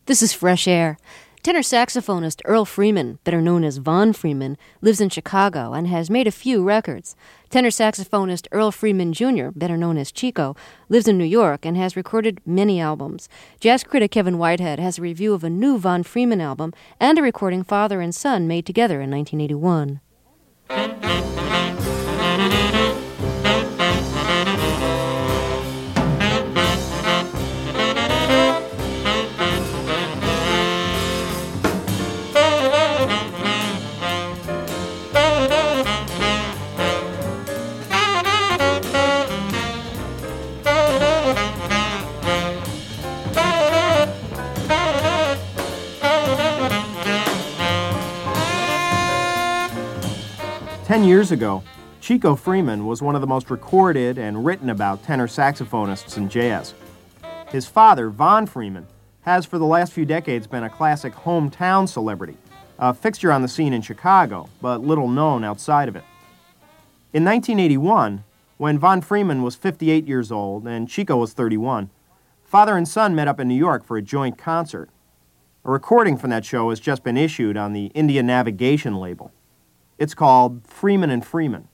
This is Fresh Air. Tenor saxophonist Earl Freeman, better known as Von Freeman, lives in Chicago and has made a few records. Tenor saxophonist Earl Freeman Jr., better known as Chico, lives in New York and has recorded many albums. Jazz critic Kevin Whitehead has a review of a new Von Freeman album and a recording father and son made together in 1981. 10 years ago, Chico Freeman was one of the most recorded and written about tenor saxophonists in jazz. His father, Von Freeman, has for the last few decades been a classic hometown celebrity, a fixture on the scene in Chicago, but little known outside of it. In 1981, when Von Freeman was 58 years old and Chico was 31, father and son met up in New York for a joint concert. A recording from that show has just been issued on the India Navigation label. It's called Freeman and Freeman.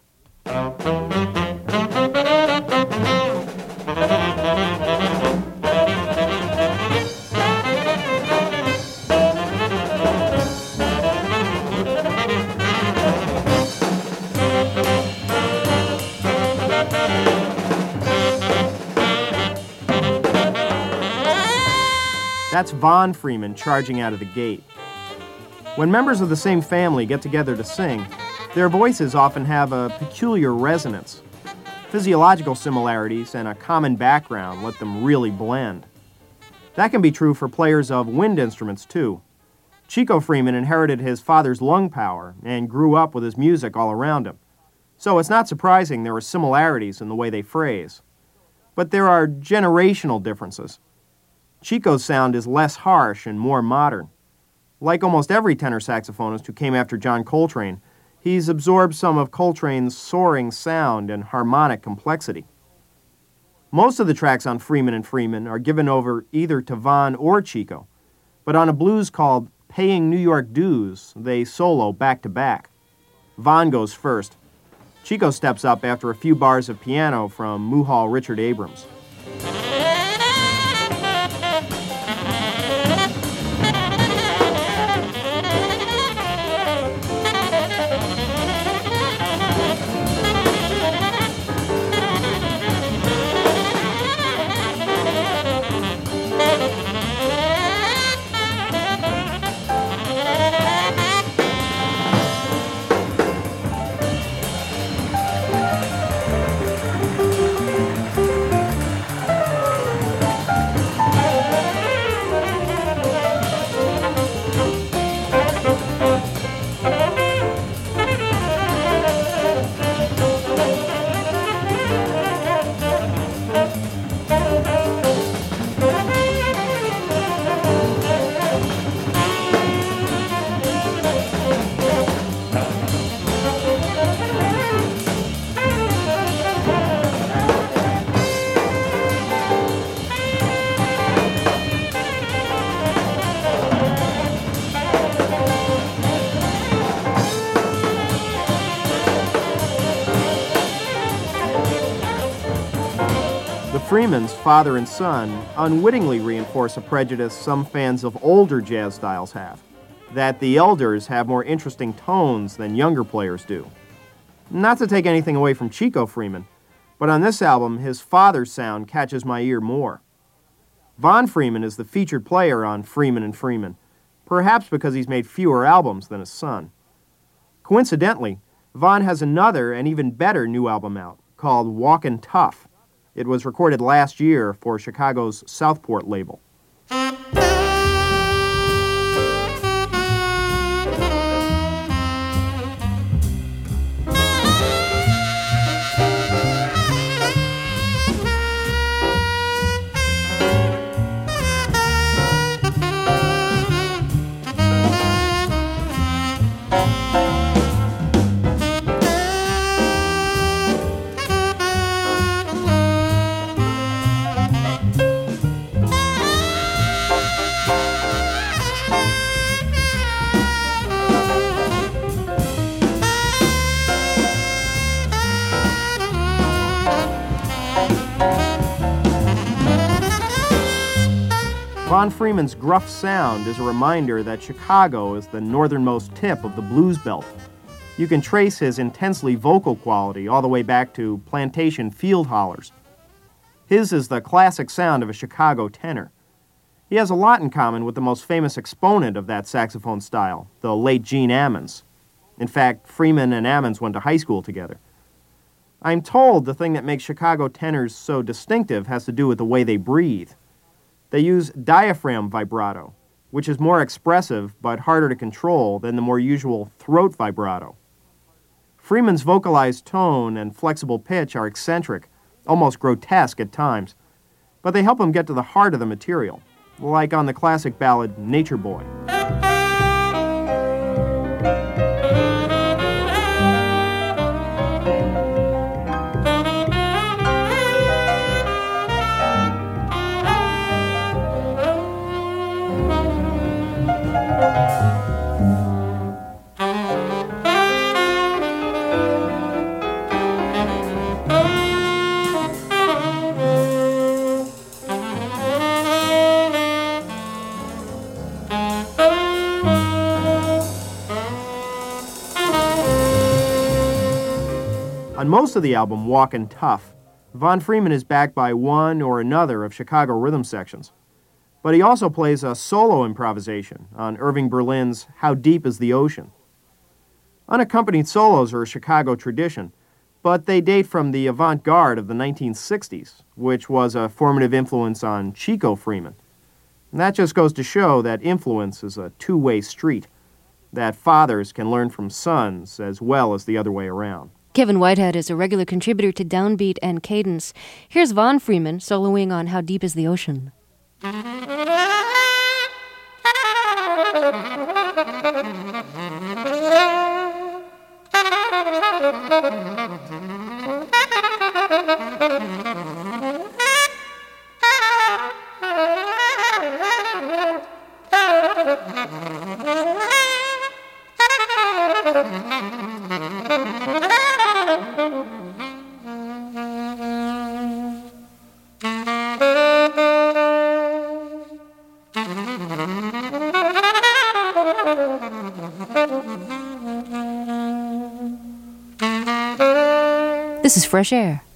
That's Von Freeman charging out of the gate. When members of the same family get together to sing, their voices often have a peculiar resonance. Physiological similarities and a common background let them really blend. That can be true for players of wind instruments, too. Chico Freeman inherited his father's lung power and grew up with his music all around him. So it's not surprising there are similarities in the way they phrase. But there are generational differences. Chico's sound is less harsh and more modern. Like almost every tenor saxophonist who came after John Coltrane, he's absorbed some of Coltrane's soaring sound and harmonic complexity. Most of the tracks on Freeman and Freeman are given over either to Von or Chico, but on a blues called Paying New York Dues, they solo back to back. Von goes first. Chico steps up after a few bars of piano from Muhal Richard Abrams. Freemans, father and son, unwittingly reinforce a prejudice some fans of older jazz styles have, that the elders have more interesting tones than younger players do. Not to take anything away from Chico Freeman, but on this album, his father's sound catches my ear more. Von Freeman is the featured player on Freeman and Freeman, perhaps because he's made fewer albums than his son. Coincidentally, Von has another and even better new album out, called Walkin' Tough. It was recorded last year for Chicago's Southport label. Von Freeman's gruff sound is a reminder that Chicago is the northernmost tip of the blues belt. You can trace his intensely vocal quality all the way back to plantation field hollers. His is the classic sound of a Chicago tenor. He has a lot in common with the most famous exponent of that saxophone style, the late Gene Ammons. In fact, Freeman and Ammons went to high school together. I'm told the thing that makes Chicago tenors so distinctive has to do with the way they breathe. They use diaphragm vibrato, which is more expressive but harder to control than the more usual throat vibrato. Freeman's vocalized tone and flexible pitch are eccentric, almost grotesque at times, but they help him get to the heart of the material, like on the classic ballad Nature Boy. On most of the album, Walkin' Tough, Von Freeman is backed by one or another of Chicago rhythm sections. But he also plays a solo improvisation on Irving Berlin's How Deep is the Ocean. Unaccompanied solos are a Chicago tradition, but they date from the avant-garde of the 1960s, which was a formative influence on Chico Freeman. And that just goes to show that influence is a two-way street, that fathers can learn from sons as well as the other way around. Kevin Whitehead is a regular contributor to Downbeat and Cadence. Here's Von Freeman soloing on How Deep is the Ocean. This is Fresh Air.